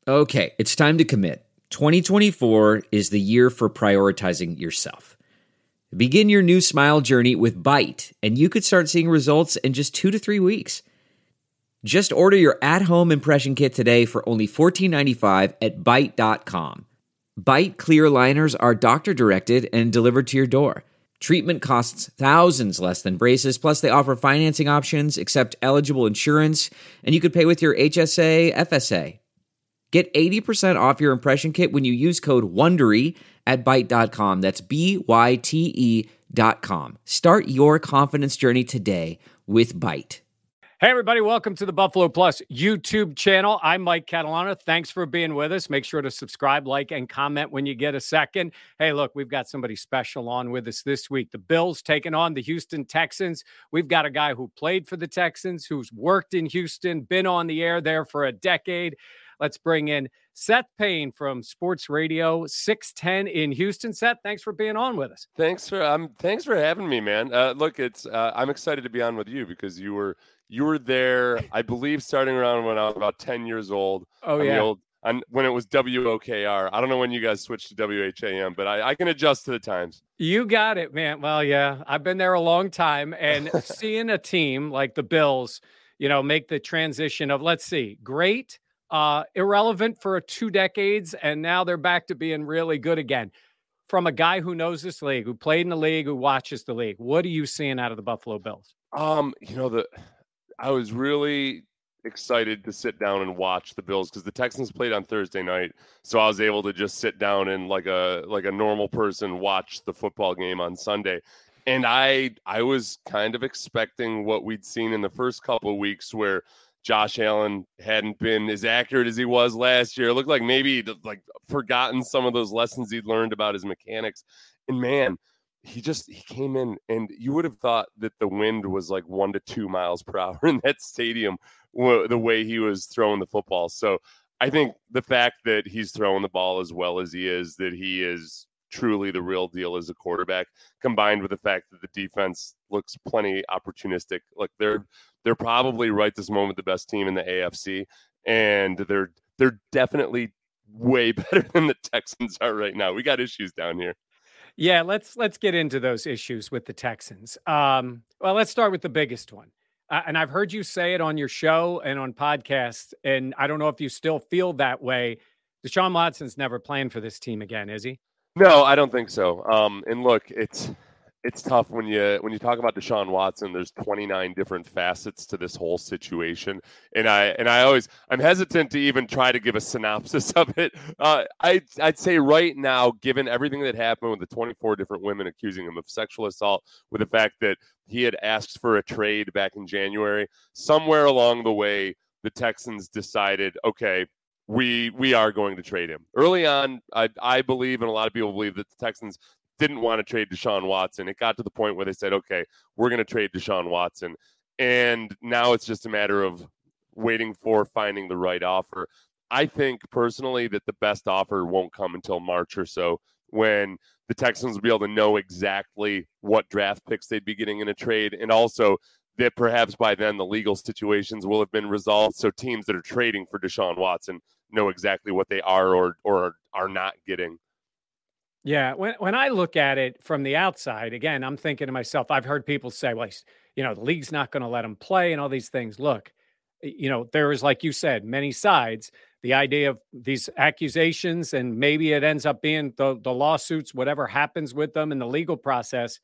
Okay, it's time to commit. 2024 is the year for prioritizing yourself. Begin your new smile journey with Byte, and you could start seeing results in just 2 to 3 weeks. Just order your at-home impression kit today for only $14.95 at Byte.com. Byte clear liners are doctor-directed and delivered to your door. Treatment costs thousands less than braces, plus they offer financing options, accept eligible insurance, and you could pay with your HSA, FSA. Get 80% off your impression kit when you use code WONDERY at Byte.com. That's BYTE.com. Start your confidence journey today with Byte. Hey, everybody. Welcome to the Buffalo Plus YouTube channel. I'm Mike Catalano. Thanks for being with us. Make sure to subscribe, like, and comment when you get a second. Hey, look, we've got somebody special on with us this week. The Bills taking on the Houston Texans. We've got a guy who played for the Texans, who's worked in Houston, been on the air there for a decade. Let's bring in Seth Payne from Sports Radio 610 in Houston. Seth, thanks for being on with us. Thanks for having me, man. Look, I'm excited to be on with you because you were there, I believe, starting around when I was about 10 years old. Oh, yeah. When it was WOKR. I don't know when you guys switched to WHAM, but I can adjust to the times. You got it, man. Well, yeah, I've been there a long time, and seeing a team like the Bills, make the transition of, let's see, great, irrelevant for 2 decades, and now they're back to being really good again. From a guy who knows this league, who played in the league, who watches the league, what are you seeing out of the Buffalo Bills? I was really excited to sit down and watch the Bills because the Texans played on Thursday night, so I was able to just sit down and like a normal person watch the football game on Sunday. And I was kind of expecting what we'd seen in the first couple of weeks where Josh Allen hadn't been as accurate as he was last year. It looked like maybe he'd forgotten some of those lessons he'd learned about his mechanics. And man, he came in, and you would have thought that the wind was like 1 to 2 miles per hour in that stadium, the way he was throwing the football. So I think the fact that he's throwing the ball as well as he is, that he is truly the real deal as a quarterback, combined with the fact that the defense looks plenty opportunistic. Like they're probably right this moment the best team in the AFC, and they're definitely way better than the Texans are right now. We got issues down here. Yeah, let's get into those issues with the Texans. Well, let's start with the biggest one. And I've heard you say it on your show and on podcasts, and I don't know if you still feel that way. Deshaun Watson's never playing for this team again, is he? No, I don't think so. And look, it's tough when you talk about Deshaun Watson. There's 29 different facets to this whole situation, and I'm hesitant to even try to give a synopsis of it. I'd say right now, given everything that happened with the 24 different women accusing him of sexual assault, with the fact that he had asked for a trade back in January, somewhere along the way, the Texans decided, okay, we are going to trade him. Early on, I believe, and a lot of people believe, that the Texans didn't want to trade Deshaun Watson. It got to the point where they said, okay, we're going to trade Deshaun Watson. And now it's just a matter of waiting for finding the right offer. I think personally that the best offer won't come until March or so, when the Texans will be able to know exactly what draft picks they'd be getting in a trade. And also that perhaps by then the legal situations will have been resolved. So teams that are trading for Deshaun Watson know exactly what they are or are not getting. Yeah, when I look at it from the outside, again, I'm thinking to myself, I've heard people say, well, the league's not going to let him play and all these things. Look, there is, like you said, many sides. The idea of these accusations, and maybe it ends up being the lawsuits, whatever happens with them in the legal process.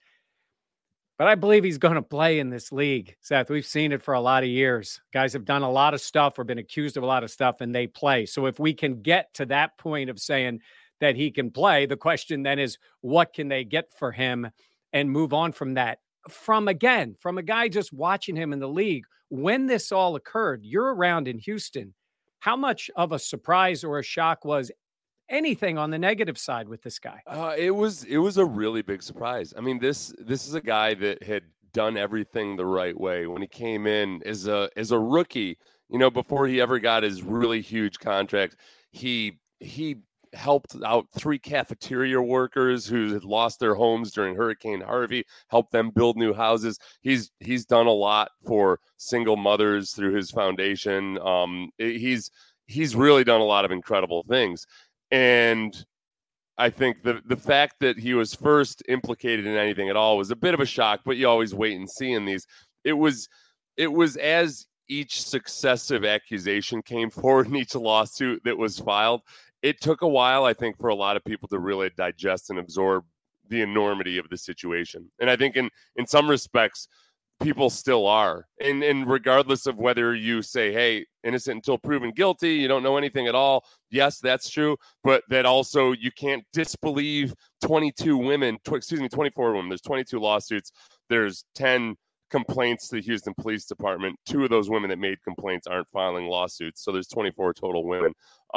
But I believe he's going to play in this league, Seth. We've seen it for a lot of years. Guys have done a lot of stuff or been accused of a lot of stuff, and they play. So if we can get to that point of saying that he can play, the question then is, what can they get for him and move on from that? From a guy just watching him in the league, when this all occurred, you're around in Houston. How much of a surprise or a shock was anything on the negative side with this guy? It was a really big surprise. I mean, this is a guy that had done everything the right way when he came in as a rookie. Before he ever got his really huge contract, he helped out 3 cafeteria workers who had lost their homes during Hurricane Harvey, helped them build new houses. He's done a lot for single mothers through his foundation. He's he's really done a lot of incredible things. And I think the fact that he was first implicated in anything at all was a bit of a shock, but you always wait and see in these. It was as each successive accusation came forward in each lawsuit that was filed, it took a while, I think, for a lot of people to really digest and absorb the enormity of the situation. And I think in some respects, people still are. And regardless of whether you say, hey, innocent until proven guilty, you don't know anything at all. Yes, that's true. But that also you can't disbelieve 24 women. There's 22 lawsuits. There's 10 complaints to the Houston Police Department. 2 of those women that made complaints aren't filing lawsuits. So there's 24 total women.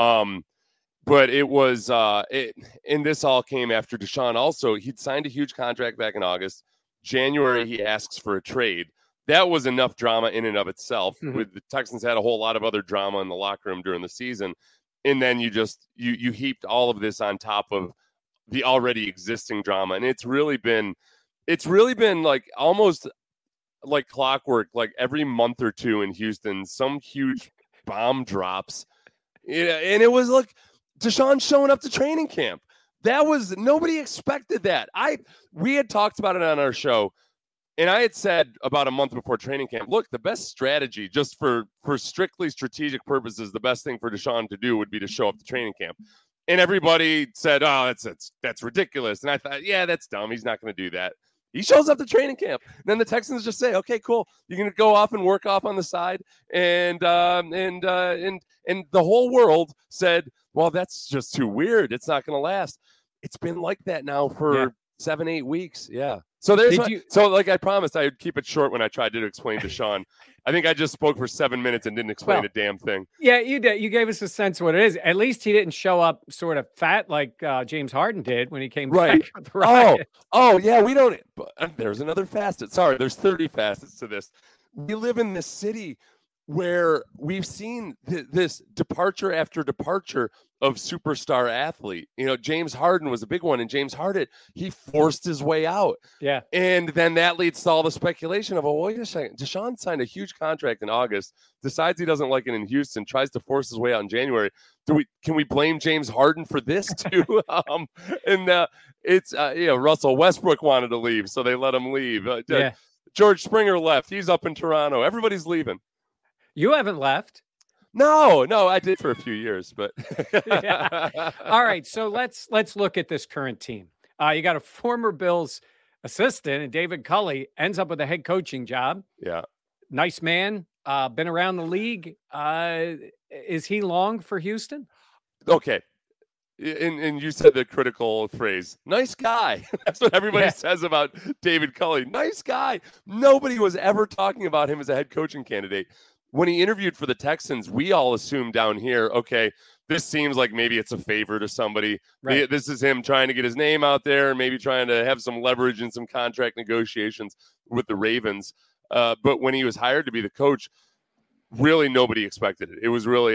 But it was, and this all came after Deshaun also, he'd signed a huge contract back in August. January, he asks for a trade. That was enough drama in and of itself. With the Texans had a whole lot of other drama in the locker room during the season. And then you heaped all of this on top of the already existing drama. And it's really been like almost like clockwork, like every month or two in Houston, some huge bomb drops. And it was like Deshaun showing up to training camp. That was, nobody expected that. We had talked about it on our show, and I had said about a month before training camp, look, the best strategy, just for strictly strategic purposes, the best thing for Deshaun to do would be to show up to training camp. And everybody said, oh, that's ridiculous. And I thought, yeah, that's dumb. He's not going to do that. He shows up to training camp. And then the Texans just say, okay, cool. You're going to go off and work off on the side. And the whole world said, well, that's just too weird. It's not going to last. It's been like that now for 7-8 weeks. Yeah. So like I promised I would keep it short when I tried to explain to Sean. I think I just spoke for 7 minutes and didn't explain a damn thing. Yeah, you did. You gave us a sense of what it is. At least he didn't show up sort of fat like James Harden did when he came back with the riot. Oh, yeah. We don't. There's another facet. Sorry, there's 30 facets to this. We live in this city where we've seen this departure after departure of superstar athlete. James Harden was a big one, and James Harden, he forced his way out. Yeah. And then that leads to all the speculation of, wait a second, Deshaun signed a huge contract in August, decides he doesn't like it in Houston, tries to force his way out in January. Can we blame James Harden for this too? Russell Westbrook wanted to leave, so they let him leave. George Springer left. He's up in Toronto. Everybody's leaving. You haven't left. No, I did for a few years, but All right. So let's look at this current team. You got a former Bills assistant, and David Culley ends up with a head coaching job. Yeah. Nice man. Been around the league. Is he long for Houston? Okay. And you said the critical phrase, nice guy. That's what everybody says about David Culley. Nice guy. Nobody was ever talking about him as a head coaching candidate. When he interviewed for the Texans, we all assumed down here, okay, this seems like maybe it's a favor to somebody. Right. This is him trying to get his name out there, maybe trying to have some leverage in some contract negotiations with the Ravens. But when he was hired to be the coach, really nobody expected it. It was really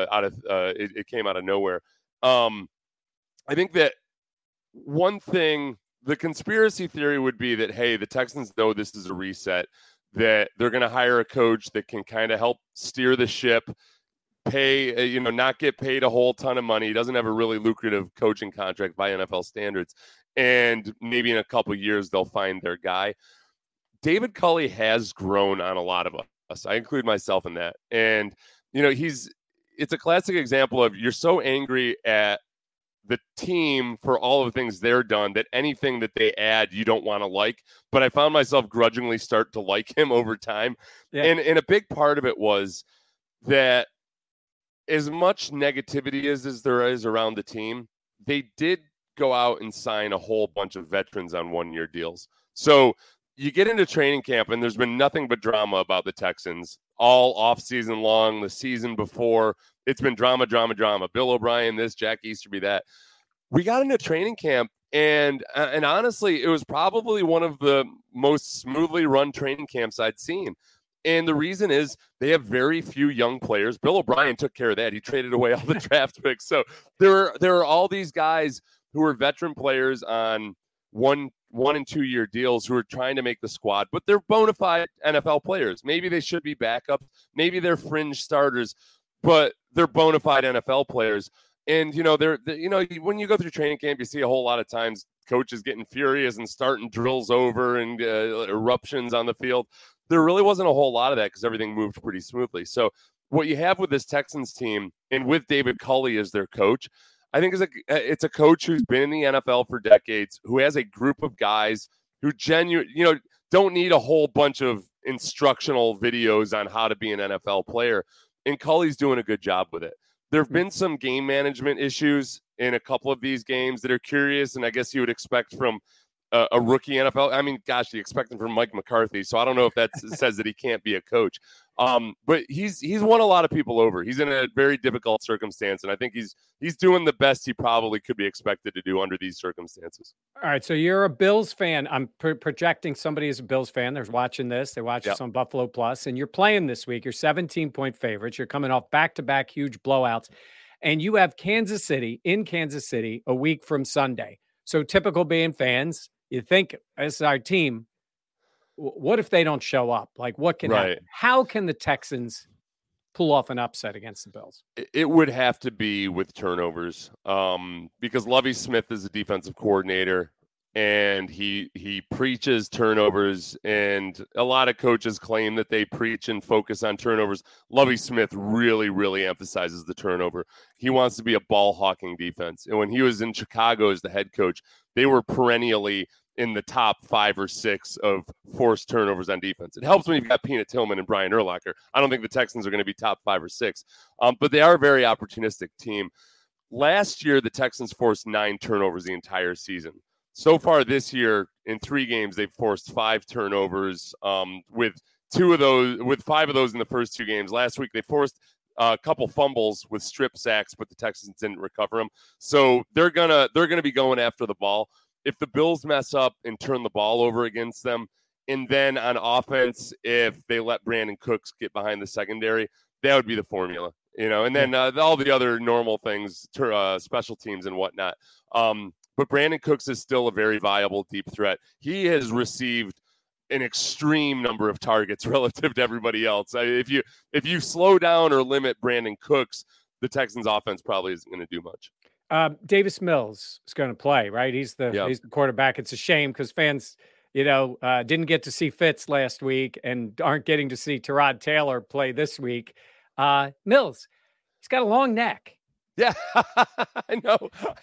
it came out of nowhere. I think that one thing, the conspiracy theory would be that, hey, the Texans know this is a reset, that they're going to hire a coach that can kind of help steer the ship, pay, not get paid a whole ton of money. He doesn't have a really lucrative coaching contract by NFL standards. And maybe in a couple of years, they'll find their guy. David Culley has grown on a lot of us. I include myself in that. And, it's a classic example of, you're so angry at the team for all of the things they're done that anything that they add, you don't want to like. But I found myself grudgingly start to like him over time. Yeah. And a big part of it was that as much negativity as there is around the team, they did go out and sign a whole bunch of veterans on 1-year deals. So you get into training camp and there's been nothing but drama about the Texans all off season long, the season before. It's been drama. Bill O'Brien, this, Jack Easterby, that. We got into training camp, and honestly, it was probably one of the most smoothly run training camps I'd seen. And the reason is they have very few young players. Bill O'Brien took care of that. He traded away all the draft picks. So there are all these guys who are veteran players on 1 and 2 year deals who are trying to make the squad, but they're bona fide NFL players. Maybe they should be backups. Maybe they're fringe starters. but they're bona fide NFL players. And, when you go through training camp, you see a whole lot of times coaches getting furious and starting drills over and eruptions on the field. There really wasn't a whole lot of that because everything moved pretty smoothly. So what you have with this Texans team and with David Culley as their coach, I think it's a coach who's been in the NFL for decades, who has a group of guys who don't need a whole bunch of instructional videos on how to be an NFL player. And Culley's doing a good job with it. There have been some game management issues in a couple of these games that are curious, and I guess you would expect from a rookie NFL. I mean, gosh, you expect him from Mike McCarthy, so I don't know if that says that he can't be a coach. But he's won a lot of people over. He's in a very difficult circumstance, and I think he's doing the best he probably could be expected to do under these circumstances. All right, so you're a Bills fan. I'm projecting somebody is a Bills fan. They're watching this. They watch this on Buffalo Plus, and you're playing this week. You're 17-point favorites. You're coming off back-to-back huge blowouts, and you have Kansas City a week from Sunday. So typical being fans, you think, this is our team. What if they don't show up? Like, what can happen? How can the Texans pull off an upset against the Bills? It would have to be with turnovers, because Lovie Smith is a defensive coordinator, and he preaches turnovers, and a lot of coaches claim that they preach and focus on turnovers. Lovie Smith really, really emphasizes the turnover. He wants to be a ball-hawking defense. And when he was in Chicago as the head coach, they were perennially in the top 5 or 6 of forced turnovers on defense. It helps when you've got Peanut Tillman and Brian Urlacher. I don't think the Texans are going to be top 5 or 6, but they are a very opportunistic team. Last year, the Texans forced 9 turnovers the entire season. So far this year, in 3 games, they've forced 5 turnovers, with 5 of those in the first 2 games. Last week, they forced a couple fumbles with strip sacks, but the Texans didn't recover them. So they're gonna be going after the ball. If the Bills mess up and turn the ball over against them, and then on offense, if they let Brandon Cooks get behind the secondary, that would be the formula, and then all the other normal things, special teams and whatnot. But Brandon Cooks is still a very viable deep threat. He has received an extreme number of targets relative to everybody else. If you slow down or limit Brandon Cooks, the Texans offense probably isn't going to do much. Davis Mills is going to play, right? He's the quarterback. It's a shame because fans, didn't get to see Fitz last week and aren't getting to see Tyrod Taylor play this week. Mills, he's got a long neck. Yeah, I know.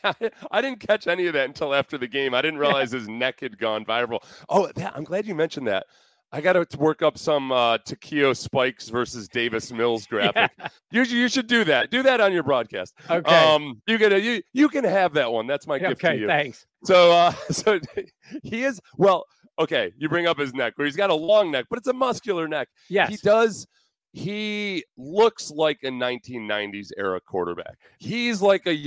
I didn't catch any of that until after the game. I didn't realize his neck had gone viral. Oh, yeah, I'm glad you mentioned that. I got to work up some Takeo Spikes versus Davis Mills graphic. Yeah. You should do that. Do that on your broadcast. Okay. You can have that one. That's my gift to you. Okay, thanks. So he is, well, okay, you bring up his neck, where he's got a long neck, but it's a muscular neck. Yes. He looks like a 1990s era quarterback. He's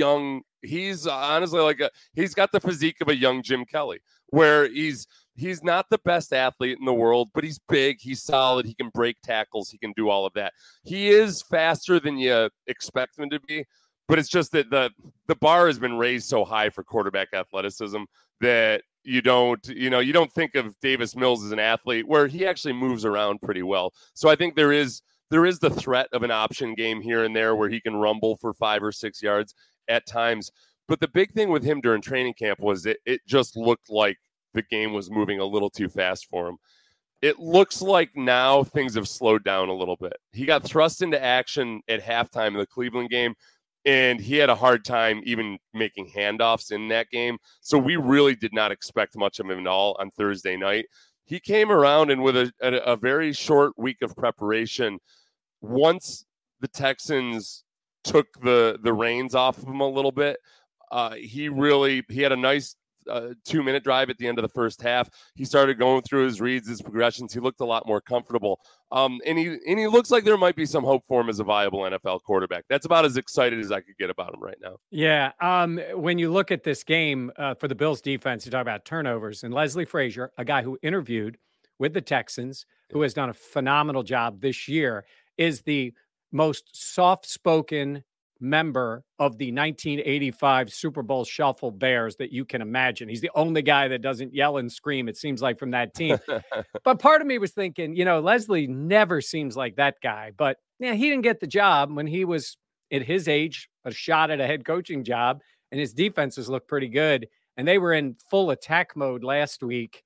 honestly he's got the physique of a young Jim Kelly, where he's not the best athlete in the world, but he's big, he's solid, he can break tackles, he can do all of that. He is faster than you expect him to be, but it's just that the bar has been raised so high for quarterback athleticism that you don't think of Davis Mills as an athlete where he actually moves around pretty well. So I think there is the threat of an option game here and there where he can rumble for 5 or 6 yards at times. But the big thing with him during training camp was it just looked like the game was moving a little too fast for him. It looks like now things have slowed down a little bit. He got thrust into action at halftime in the Cleveland game, and he had a hard time even making handoffs in that game. So we really did not expect much of him at all on Thursday night. He came around, and with a very short week of preparation, once the Texans took the reins off of him a little bit, he had a nice 2-minute drive at the end of the first half. He started going through his reads, his progressions. He looked a lot more comfortable. And he looks like there might be some hope for him as a viable NFL quarterback. That's about as excited as I could get about him right now. Yeah. When you look at this game for the Bills defense, you talk about turnovers, and Leslie Frazier, a guy who interviewed with the Texans, who has done a phenomenal job this year, is the most soft-spoken member of the 1985 Super Bowl Shuffle Bears that you can imagine. He's the only guy that doesn't yell and scream, it seems like, from that team. But part of me was thinking, Leslie never seems like that guy. But Yeah, he didn't get the job when he was at his age, a shot at a head coaching job, and his defenses look pretty good. And they were in full attack mode last week.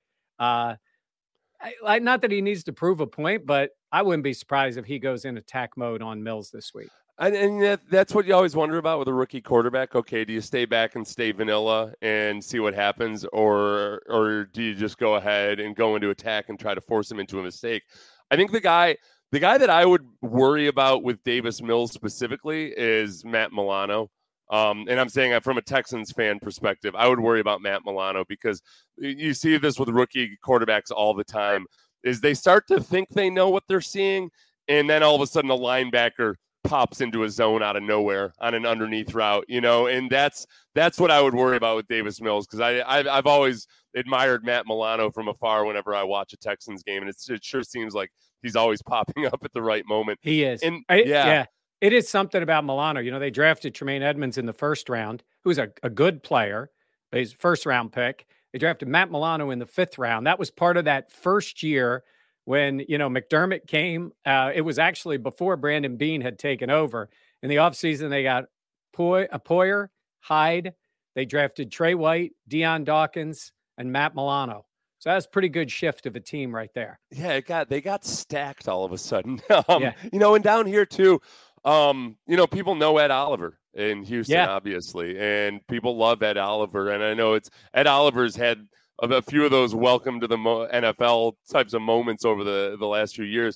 Not that he needs to prove a point, but I wouldn't be surprised if he goes in attack mode on Mills this week. And that's what you always wonder about with a rookie quarterback. Okay, do you stay back and stay vanilla and see what happens, or do you just go ahead and go into attack and try to force him into a mistake? I think the guy that I would worry about with Davis Mills specifically is Matt Milano. And I'm saying that from a Texans fan perspective, I would worry about Matt Milano because you see this with rookie quarterbacks all the time, is they start to think they know what they're seeing, and then all of a sudden a linebacker pops into a zone out of nowhere on an underneath route, and that's what I would worry about with Davis Mills, because I've always admired Matt Milano from afar whenever I watch a Texans game, and it sure seems like he's always popping up at the right moment. He is. And yeah. It is something about Milano. They drafted Tremaine Edmonds in the first round, who's a good player, but he's a first-round pick. They drafted Matt Milano in the 5th round. That was part of that first year when, McDermott came. It was actually before Brandon Beane had taken over. In the offseason, they got Poyer, Hyde. They drafted Trey White, Deion Dawkins, and Matt Milano. So that's a pretty good shift of a team right there. Yeah, they got stacked all of a sudden. And down here too, people know Ed Oliver in Houston, obviously, and people love Ed Oliver. And I know Ed Oliver's had a few of those welcome to the NFL types of moments over the last few years.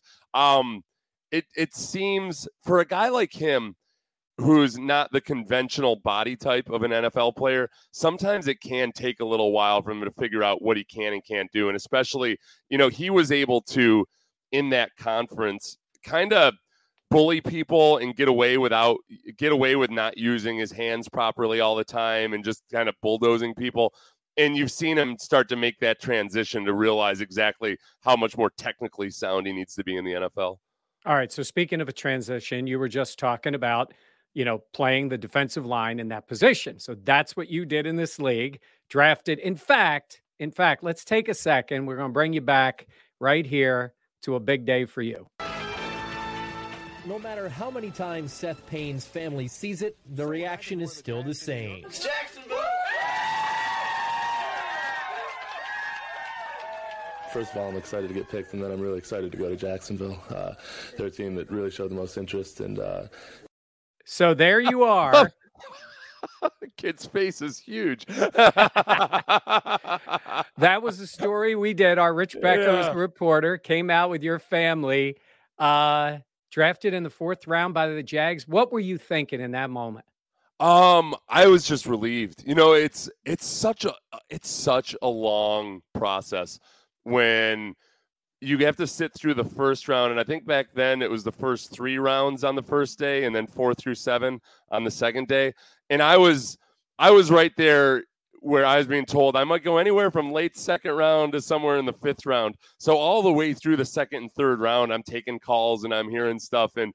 It seems for a guy like him, who's not the conventional body type of an NFL player, sometimes it can take a little while for him to figure out what he can and can't do. And especially, he was able to, in that conference, kind of bully people and get away with not using his hands properly all the time and just kind of bulldozing people. And you've seen him start to make that transition to realize exactly how much more technically sound he needs to be in the NFL. All right. So speaking of a transition, you were just talking about, playing the defensive line in that position. So that's what you did in this league, drafted. In fact, let's take a second. We're going to bring you back right here to a big day for you. No matter how many times Seth Payne's family sees it, the reaction is still the same. It's Jacksonville! First of all, I'm excited to get picked, and then I'm really excited to go to Jacksonville. They're a team that really showed the most interest. And so there you are. Kid's face is huge. That was the story we did. Our Rich Becco's reporter came out with your family, drafted in the 4th round by the Jags. What were you thinking in that moment? I was just relieved. It's such a long process when you have to sit through the first round. And I think back then it was the first 3 rounds on the first day and then 4 through 7 on the second day. And I was right there where I was being told I might go anywhere from late 2nd round to somewhere in the 5th round. So all the way through the 2nd and 3rd round, I'm taking calls and I'm hearing stuff. And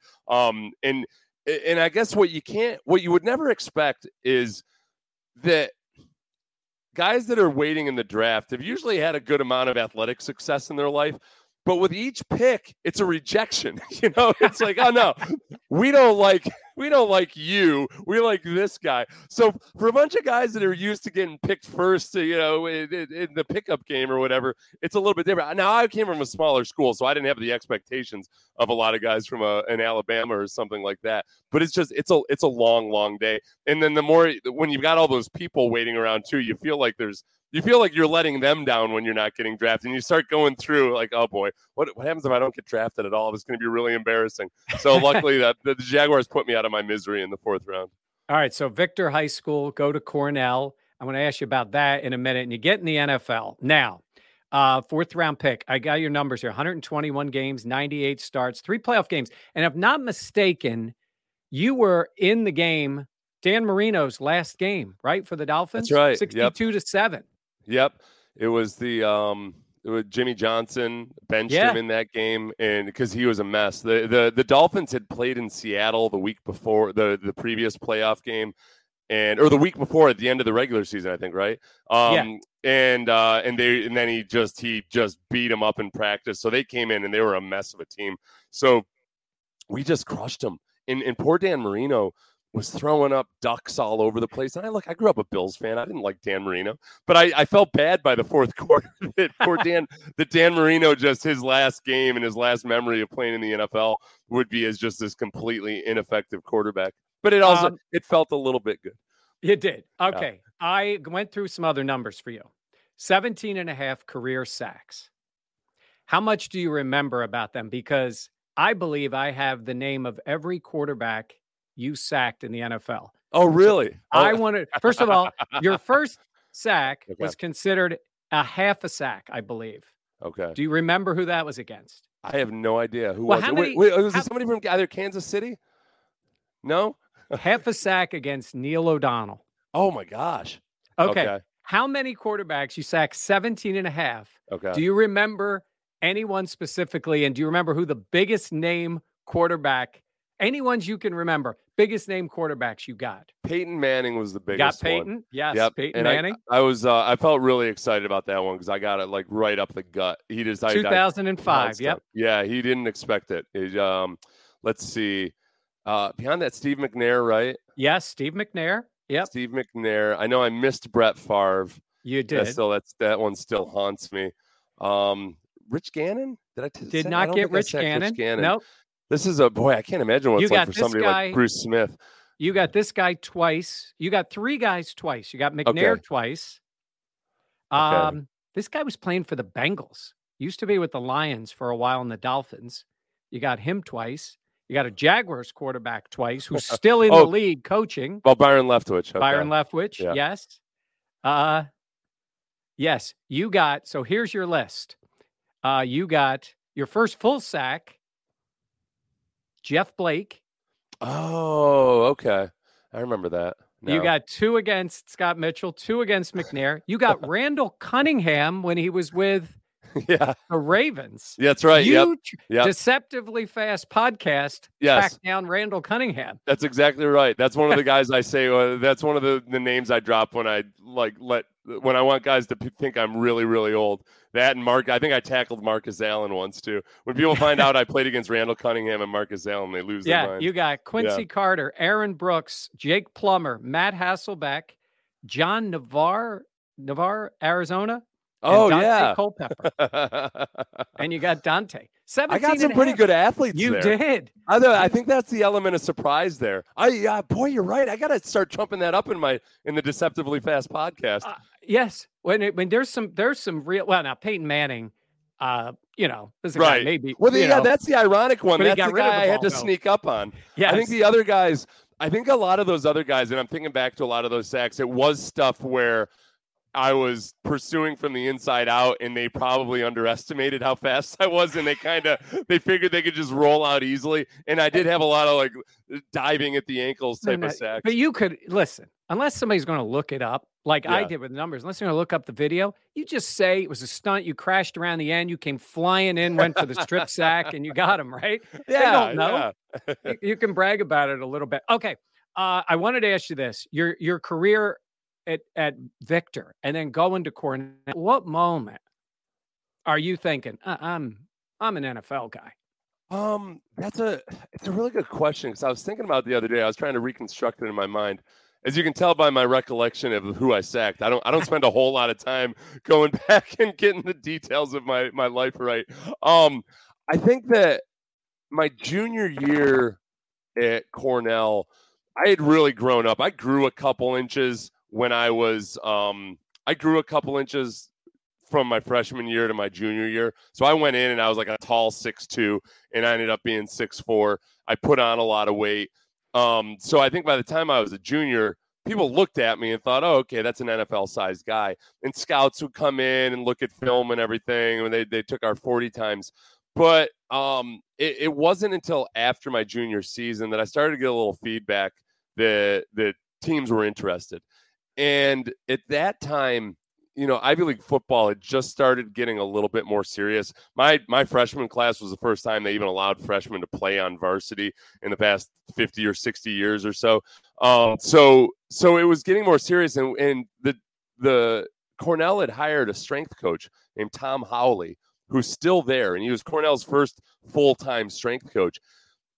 I guess what you would never expect is that guys that are waiting in the draft have usually had a good amount of athletic success in their life. But with each pick, it's a rejection. It's like, oh no, we don't like you. We like this guy. So for a bunch of guys that are used to getting picked first, in the pickup game or whatever, it's a little bit different. Now I came from a smaller school, so I didn't have the expectations of a lot of guys from an Alabama or something like that. But it's a long, long day. And then when you've got all those people waiting around too, you feel like you're letting them down when you're not getting drafted. And you start going through like, oh boy, what happens if I don't get drafted at all? It's going to be really embarrassing. So luckily that the Jaguars put me out of my misery in the 4th round. All right. So Victor High School, go to Cornell. I'm going to ask you about that in a minute. And you get in the NFL. Now, 4th round pick. I got your numbers here. 121 games, 98 starts, 3 playoff games. And if not mistaken, you were in the game, Dan Marino's last game, right? For the Dolphins? That's right. 62-7. Yep. It was Jimmy Johnson benched him in that game, and because he was a mess. The Dolphins had played in Seattle the week before the previous playoff game, or the week before at the end of the regular season, I think, right? And then he just beat them up in practice. So they came in and they were a mess of a team. So we just crushed them. And poor Dan Marino was throwing up ducks all over the place. And I grew up a Bills fan. I didn't like Dan Marino, but I felt bad by the fourth quarter that poor Dan Marino, just his last game and his last memory of playing in the NFL would be as just this completely ineffective quarterback. But it also, it felt a little bit good. It did. Okay. I went through some other numbers for you. 17 and a half career sacks. How much do you remember about them? Because I believe I have the name of every quarterback you sacked in the NFL. Oh, really? So I wanted, first of all, your first sack was considered a half a sack, I believe. Okay. Do you remember who that was against? I have no idea. Who was it? Wait, was it somebody from either Kansas City? No? Half a sack against Neil O'Donnell. Oh, my gosh. Okay. How many quarterbacks you sacked 17 and a half? Okay. Do you remember anyone specifically? And do you remember who the biggest name quarterback, any ones you can remember, biggest name quarterbacks you got? Peyton Manning was the biggest one. Got Peyton? One. Yes, yep. Peyton Manning. I felt really excited about that one because I got it like right up the gut. He just 2005. Yep. Yeah, he didn't expect it. Let's see. Beyond that, Steve McNair, right? Yes, Steve McNair. Yep. Steve McNair. I know I missed Brett Favre. You did. That one still haunts me. Rich Gannon? Did not get Rich Gannon. Nope. This is I can't imagine what it's like for somebody like Bruce Smith. You got this guy twice. You got three guys twice. You got McNair twice. This guy was playing for the Bengals. Used to be with the Lions for a while in the Dolphins. You got him twice. You got a Jaguars quarterback twice who's still in the league coaching. Oh, Byron Leftwich. Okay. Byron Leftwich, yes. Yes, you got, so here's your list. You got your first full sack, Jeff Blake. Oh, okay. I remember that. No. You got 2 against Scott Mitchell, 2 against McNair. You got Randall Cunningham when he was with the Ravens. Yeah, that's right. You deceptively fast podcast tracked down Randall Cunningham. That's exactly right. That's one of the guys I say. That's one of the names I drop when I when I want guys to think I'm really, really old. That and Mark. I think I tackled Marcus Allen once too. When people find out I played against Randall Cunningham and Marcus Allen, they lose their mind. You got Quincy Carter, Aaron Brooks, Jake Plummer, Matt Hasselbeck, John Navarre, Arizona. Oh, Dante Culpepper. And you got Dante. I got some pretty good athletes there. You did. I think that's the element of surprise there. Boy, you're right. I got to start trumping that up in the Deceptively Fast podcast. Yes. When there's some real, now Peyton Manning, this guy maybe. Well, that's the ironic one. That's the guy I had to sneak up on. Yes. I think the other guys, a lot of those other guys, and I'm thinking back to a lot of those sacks, it was stuff where I was pursuing from the inside out, and they probably underestimated how fast I was, and they figured they could just roll out easily. And I did have a lot of diving at the ankles type of sacks. But you could listen, unless somebody's going to look it up, I did with the numbers. Unless you're going to look up the video, you just say it was a stunt. You crashed around the end. You came flying in, went for the strip sack, and you got him right. Yeah, they don't know. Yeah. You can brag about it a little bit. Okay, I wanted to ask you this: your career at Victor and then going to Cornell, what moment are you thinking, I'm an NFL guy? It's a really good question, because I was thinking about it the other day. I was trying to reconstruct it in my mind. As you can tell by my recollection of who I sacked, I don't spend a whole lot of time going back and getting the details of my life right. I think that my junior year at Cornell, I had really grown up. I grew a couple inches when I was I grew a couple inches from my freshman year to my junior year. So I went in and I was like a tall 6'2", and I ended up being 6'4". I put on a lot of weight. So I think by the time I was a junior, people looked at me and thought, oh, okay, that's an NFL-sized guy. And scouts would come in and look at film and everything, and they took our 40 times. But it wasn't until after my junior season that I started to get a little feedback that teams were interested. And at that time, Ivy League football had just started getting a little bit more serious. My freshman class was the first time they even allowed freshmen to play on varsity in the past 50 or 60 years or so. So it was getting more serious, and the Cornell had hired a strength coach named Tom Howley, who's still there, and he was Cornell's first full-time strength coach.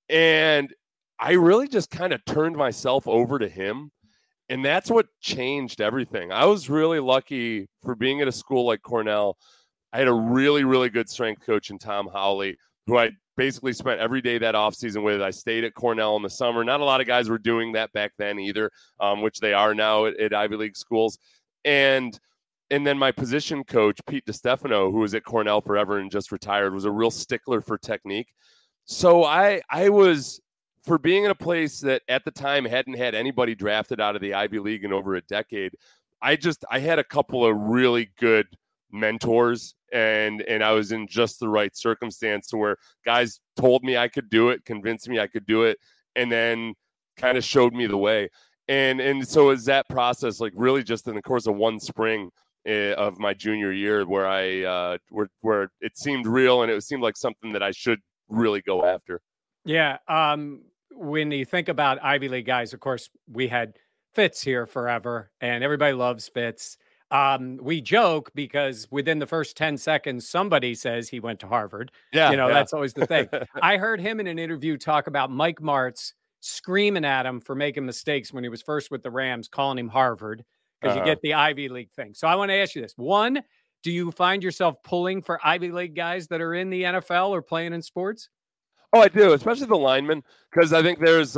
And I really just kind of turned myself over to him. And that's what changed everything. I was really lucky for being at a school like Cornell. I had a really, really good strength coach in Tom Howley, who I basically spent every day that offseason with. I stayed at Cornell in the summer. Not a lot of guys were doing that back then either, which they are now at Ivy League schools. And then my position coach, Pete DiStefano, who was at Cornell forever and just retired, was a real stickler for technique. So I was, for being in a place that at the time hadn't had anybody drafted out of the Ivy League in over a decade, I had a couple of really good mentors, and I was in just the right circumstance to where guys told me I could do it, convinced me I could do it, and then kind of showed me the way. And so is that process, like really just in the course of one spring of my junior year, where where it seemed real and it seemed like something that I should really go after. Yeah. When you think about Ivy League guys, of course, we had Fitz here forever, and everybody loves Fitz. We joke because within the first 10 seconds, somebody says he went to Harvard. Yeah, that's always the thing. I heard him in an interview talk about Mike Martz screaming at him for making mistakes when he was first with the Rams, calling him Harvard, because you get the Ivy League thing. So I want to ask you this. One, do you find yourself pulling for Ivy League guys that are in the NFL or playing in sports? Oh, I do, especially the linemen, because I think there's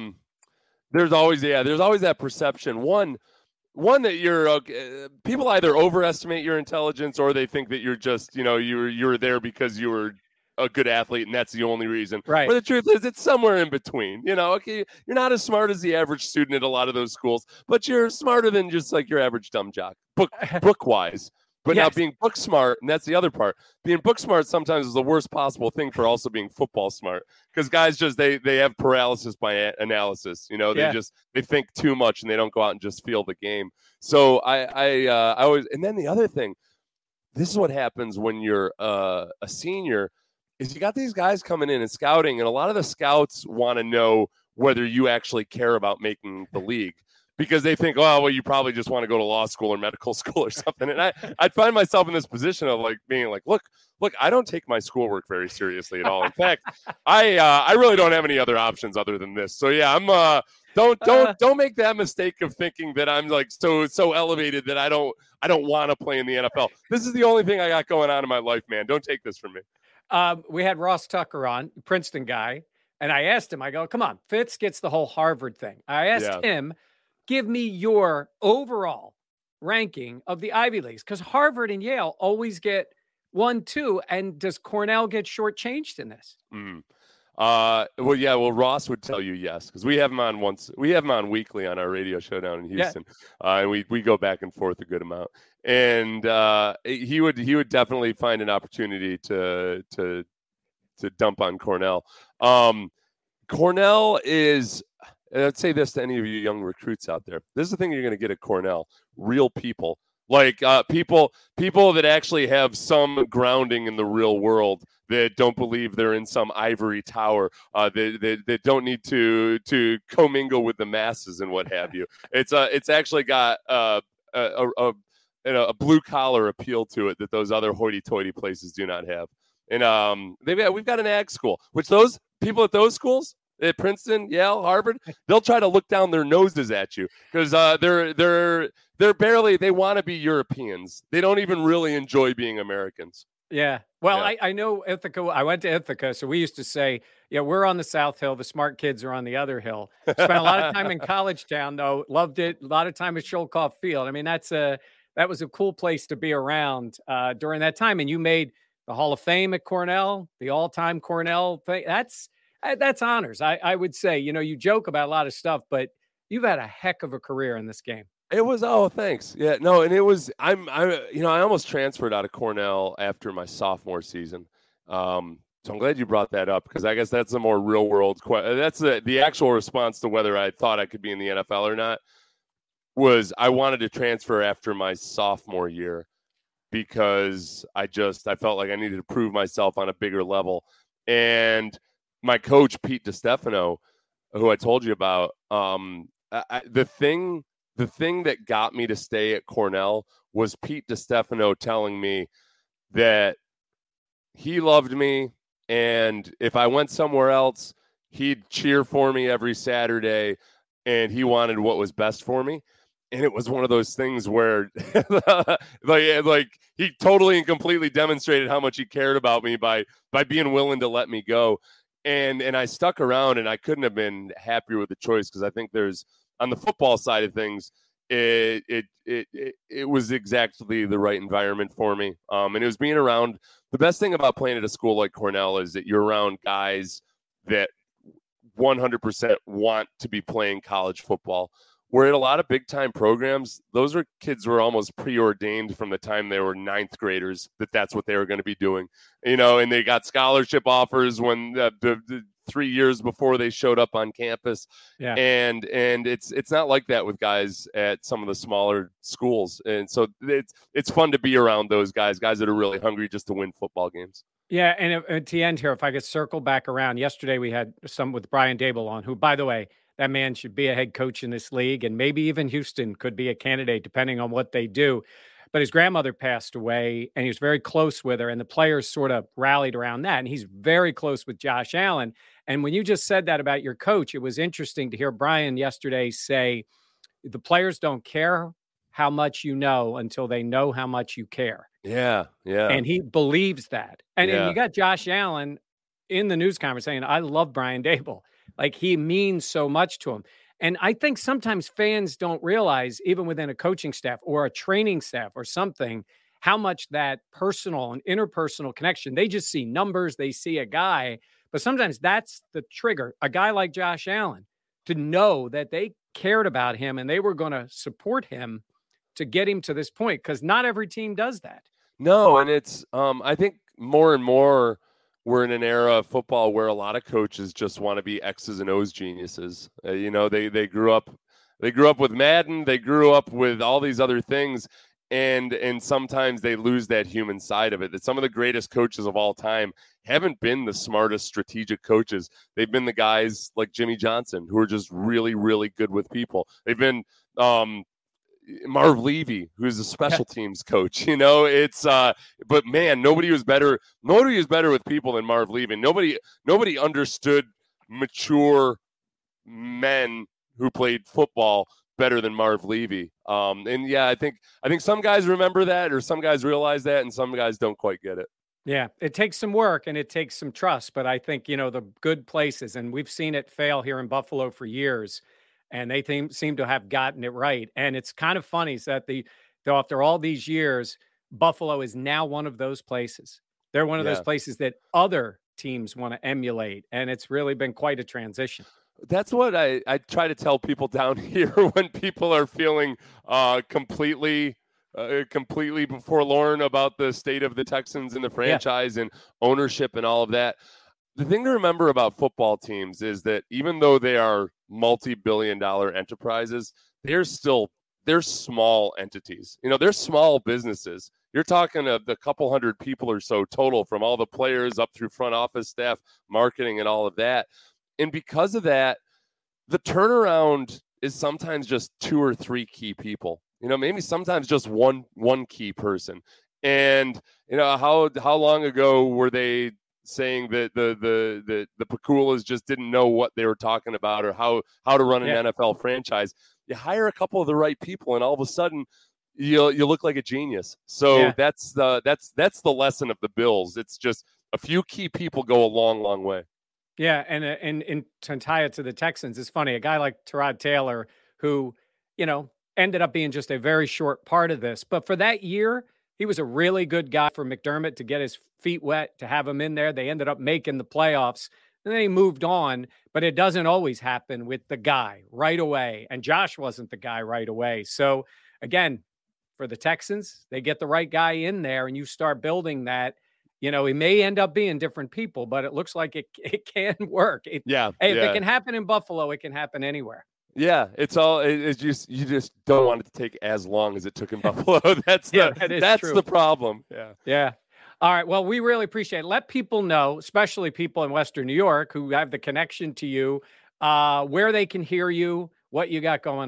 always that perception. One that you're people either overestimate your intelligence, or they think that you're just, you're there because you were a good athlete and that's the only reason. Right. But the truth is, it's somewhere in between. Okay, you're not as smart as the average student at a lot of those schools, but you're smarter than just like your average dumb jock, book wise. But yes. Now being book smart, and that's the other part. Being book smart sometimes is the worst possible thing for also being football smart, because guys just they have paralysis by analysis. They think too much and they don't go out and just feel the game. So I always, and then the other thing, this is what happens when you're a senior, is you got these guys coming in and scouting, and a lot of the scouts want to know whether you actually care about making the league. Because they think, oh, well, you probably just want to go to law school or medical school or something. And I'd find myself in this position of like being like, look, I don't take my schoolwork very seriously at all. In fact, I really don't have any other options other than this. So yeah, I'm don't make that mistake of thinking that I'm like so elevated that I don't want to play in the NFL. This is the only thing I got going on in my life, man. Don't take this from me. We had Ross Tucker on, Princeton guy, and I asked him, I go, come on, Fitz gets the whole Harvard thing. I asked him, give me your overall ranking of the Ivy Leagues, because Harvard and Yale always get 1, 2. And does Cornell get shortchanged in this? Well, Ross would tell you yes, because we have him on once. We have him on weekly on our radio show down in Houston, and we go back and forth a good amount. And he would definitely find an opportunity to dump on Cornell. Cornell is. And I'd say this to any of you young recruits out there. This is the thing you're going to get at Cornell: real people, like people that actually have some grounding in the real world, that don't believe they're in some ivory tower, that don't need to commingle with the masses and what have you. It's actually got a blue collar appeal to it that those other hoity-toity places do not have. And we've got an ag school, which those people at those schools, at Princeton, Yale, Harvard, they'll try to look down their noses at you, because they want to be Europeans. They don't even really enjoy being Americans. Yeah. Well, yeah. I know Ithaca. I went to Ithaca, so we used to say, we're on the South Hill. The smart kids are on the other hill. Spent a lot of time in College Town, though. Loved it. A lot of time at Sholkoff Field. I mean, that was a cool place to be around during that time. And you made the Hall of Fame at Cornell, the all-time Cornell thing. That's honors. I would say, you joke about a lot of stuff, but you've had a heck of a career in this game. It was, thanks. Yeah, no. And it was, I almost transferred out of Cornell after my sophomore season. So I'm glad you brought that up, because I guess that's a more real world question. That's the actual response to whether I thought I could be in the NFL or not, was I wanted to transfer after my sophomore year, because I felt like I needed to prove myself on a bigger level. And my coach, Pete DiStefano, who I told you about, the thing that got me to stay at Cornell was Pete DiStefano telling me that he loved me, and if I went somewhere else, he'd cheer for me every Saturday, and he wanted what was best for me. And it was one of those things where like he totally and completely demonstrated how much he cared about me by being willing to let me go. And I stuck around, and I couldn't have been happier with the choice, because I think there's, on the football side of things, it was exactly the right environment for me. And it was being around. The best thing about playing at a school like Cornell is that you're around guys that 100% want to be playing college football. Where at a lot of big time programs, those are kids who are almost preordained from the time they were ninth graders that's what they were going to be doing, and they got scholarship offers when the 3 years before they showed up on campus. Yeah. And it's not like that with guys at some of the smaller schools. And so it's fun to be around those guys that are really hungry just to win football games. Yeah. And to end here, if I could circle back around, yesterday we had some with Brian Dable on, who, by the way, that man should be a head coach in this league, and maybe even Houston could be a candidate depending on what they do. But his grandmother passed away, and he was very close with her, and the players sort of rallied around that. And he's very close with Josh Allen. And when you just said that about your coach, it was interesting to hear Brian yesterday say, the players don't care how much you know until they know how much you care. Yeah. And he believes that. And you got Josh Allen in the news conference saying, I love Brian Dable. Like, he means so much to him. And I think sometimes fans don't realize, even within a coaching staff or a training staff or something, how much that personal and interpersonal connection, they just see numbers, they see a guy, but sometimes that's the trigger. A guy like Josh Allen, to know that they cared about him and they were going to support him to get him to this point, because not every team does that. No, and it's I think more and more we're in an era of football where a lot of coaches just want to be X's and O's geniuses. They grew up with Madden, they grew up with all these other things, and sometimes they lose that human side of it. That some of the greatest coaches of all time haven't been the smartest strategic coaches. They've been the guys like Jimmy Johnson, who are just really, really good with people. They've been Marv Levy, who's a special teams coach. But man, nobody was better with people than Marv Levy. Nobody understood mature men who played football better than Marv Levy. I think some guys remember that, or some guys realize that, and some guys don't quite get it. Yeah, it takes some work and it takes some trust, but I think, the good places, and we've seen it fail here in Buffalo for years, and they seem to have gotten it right. And it's kind of funny that after all these years, Buffalo is now one of those places. They're one of those places that other teams want to emulate, and it's really been quite a transition. That's what I try to tell people down here when people are feeling completely forlorn about the state of the Texans and the franchise and ownership and all of that. The thing to remember about football teams is that even though they are multi-billion-dollar enterprises, they're small entities. They're small businesses. You're talking a couple hundred people or so total, from all the players up through front office staff, marketing, and all of that. And because of that, the turnaround is sometimes just 2 or 3 key people. Maybe sometimes just one key person. And how long ago were they saying that the Paculas just didn't know what they were talking about, or how to run an NFL franchise? You hire a couple of the right people, and all of a sudden you look like a genius. So that's the lesson of the Bills. It's just a few key people go a long, long way. Yeah, and to tie it to the Texans, it's funny. A guy like Tyrod Taylor, who ended up being just a very short part of this, but for that year, he was a really good guy for McDermott to get his feet wet, to have him in there. They ended up making the playoffs, and then he moved on. But it doesn't always happen with the guy right away, and Josh wasn't the guy right away. So again, for the Texans, they get the right guy in there, and you start building that. He may end up being different people, but it looks like it can work. If it can happen in Buffalo, it can happen anywhere. Yeah, you just don't want it to take as long as it took in Buffalo. That's the problem. Yeah. All right. Well, we really appreciate it. Let people know, especially people in Western New York who have the connection to you, where they can hear you, what you got going on.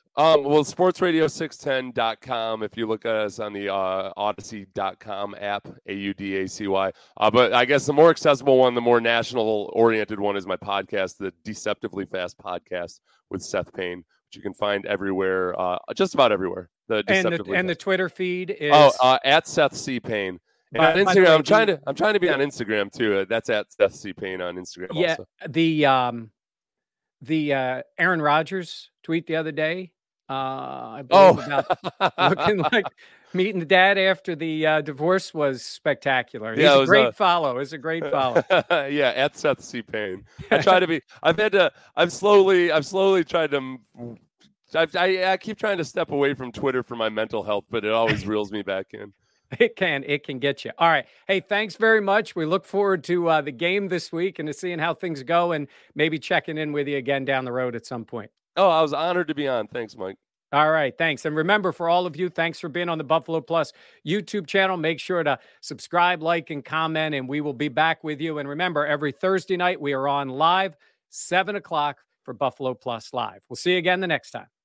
Well, sportsradio610.com. If you look at us on the Odyssey.com app, AUDACY. But I guess the more accessible one, the more national-oriented one is my podcast, the Deceptively Fast Podcast with Seth Payne, which you can find everywhere, just about everywhere. And the Twitter feed is at Seth C. Payne. And on Instagram, I'm trying to be on Instagram too. That's at Seth C. Payne on Instagram. Yeah, also. The Aaron Rodgers tweet the other day. I believe about looking like meeting the dad after the divorce was spectacular. He's a great follow. It's a great follow. Yeah, at Seth C. Payne. I try to be. I've slowly tried to. I keep trying to step away from Twitter for my mental health, but it always reels me back in. It can get you. All right. Hey, thanks very much. We look forward to the game this week and to seeing how things go and maybe checking in with you again down the road at some point. Oh, I was honored to be on. Thanks, Mike. All right. Thanks. And remember, for all of you, thanks for being on the Buffalo Plus YouTube channel. Make sure to subscribe, like, and comment, and we will be back with you. And remember, every Thursday night, we are on live, 7 o'clock for Buffalo Plus Live. We'll see you again the next time.